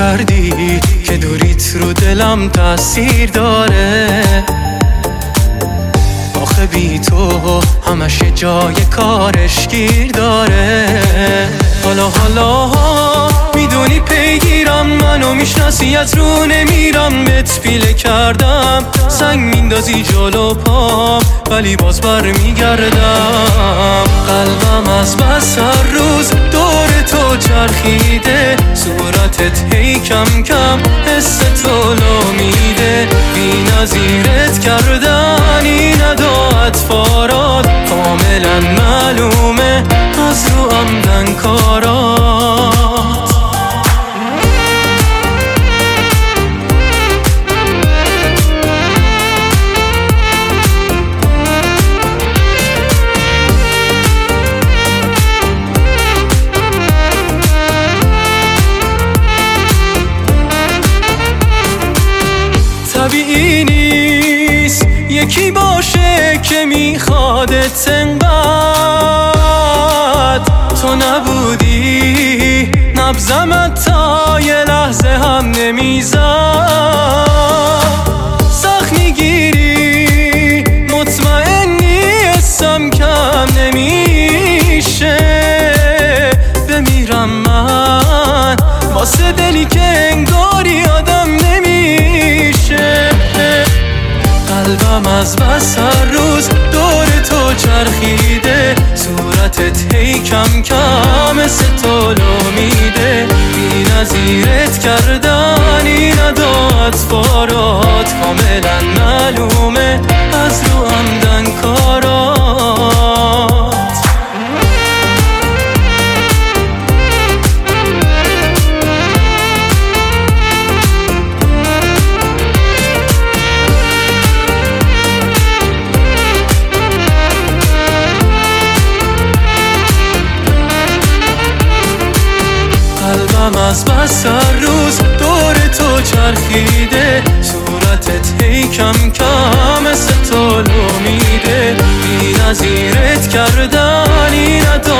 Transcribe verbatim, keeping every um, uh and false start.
کردی که دوریت رو دلم تأثیر داره. آخه بی تو همش جای کارش گیر داره. حالا حالا میدونی پیگیرم، منو میشناسی از رو نمیرم. بهت پیله کردم سنگ میندازی جلو پام، ولی باز بر میگردم. قلبم از بس هر روز دور تو چرخیده، صورتت هی کم کم حس تو لو میده. بی نظیرت کردن این نداعت فاراد، کاملا معلومه از رو عمدن کارات. طبیعی نیست یکی باشه که میخوادت انقدر. تو نبودی نبضم تا یه لحظه هم نمیزد. سخت میگیری مطمئنی اسم کم نمیشه. بمیرم من واسه دلی که انگاری آدم نمیشه. قلبم از بس هر روز دور تو چرخیده، صورتت هی کم کم مثل تو لو میده. بی نظیرت کردن این نداعت فارات، کاملا معلومه از رو عمدن کارات. قلبم از بس هر روز دور تو چرخیده، صورتت هی کم کم مثل تو لو میده. بی نظیرت کردن این